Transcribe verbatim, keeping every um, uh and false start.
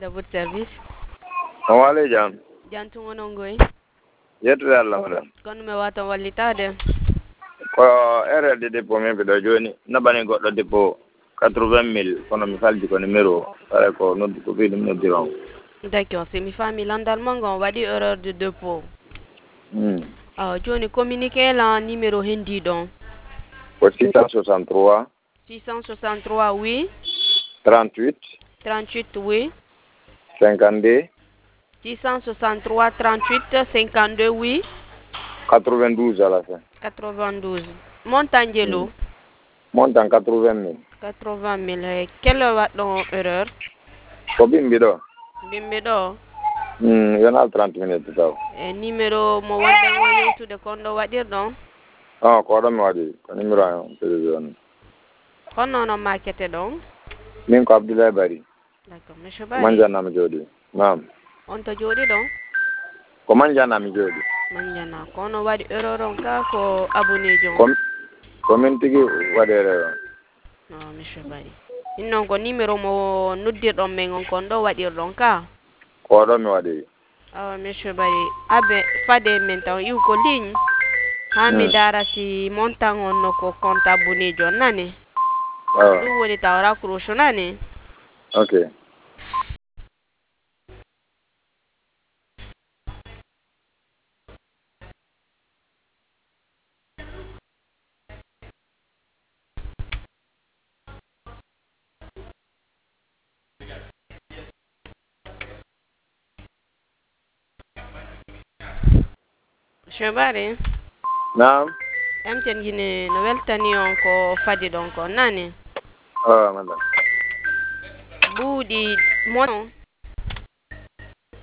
de votre service. On va les gens. Jantungo nongoy. Yetu yalla wala. Kono me wata walitade. Ko erreur de dépôt men be do joni nabani goddo dépôt quatre-vingt mille kono mi faldi ko numéro pare ko noddi ko be dum noddi ron. D'accord, c'est mi famille landalmango on va dire erreur de dépôt. Hmm. Ah, joni communiquer la numéro hindi don. Ko six cent soixante-trois six cent soixante-trois oui. trente-huit trente-huit oui. cinquante-deux six cent soixante-trois trente-huit cinquante-deux oui. quatre-vingt-douze à la fin. quatre-vingt-douze. Montangelo. Hmm. Montant quatre-vingt mille. quatre-vingt mille. Quelle heure don erreur? Ko bimbi do. Bimbi do. Hmm, yona trente minutes taw. E numéro mo wonde wo yewtude kondo wadir don. Ah, ko do mi wadi ko numéro an télévision. Kono no marketé don. Min ko Abdoulaye Bari. D'accord, monsieur Bari. Manjana mi jodi. Naam. On to jodi don. Ko manjana mi jodi. Manjana kono wadi erreur on ka ko abonné jon. Kom Commune tigi wadere. Non, monsieur Bari. Innon ko numéro mo noddirɗon men on kon ɗo waɗirɗon ka. Ko ɗo mi waɗi. Awa monsieur Bari abe fade men taw iw ko ligne ha mi dara si montant on no ko compte abonné jon nani. Ɗum woni taw raccroche nani. Okay. Monsieur Bari. Naam. Em ten gine no weltani on ko fadi ɗon ko nani. Ah, madame. Buuɗi mon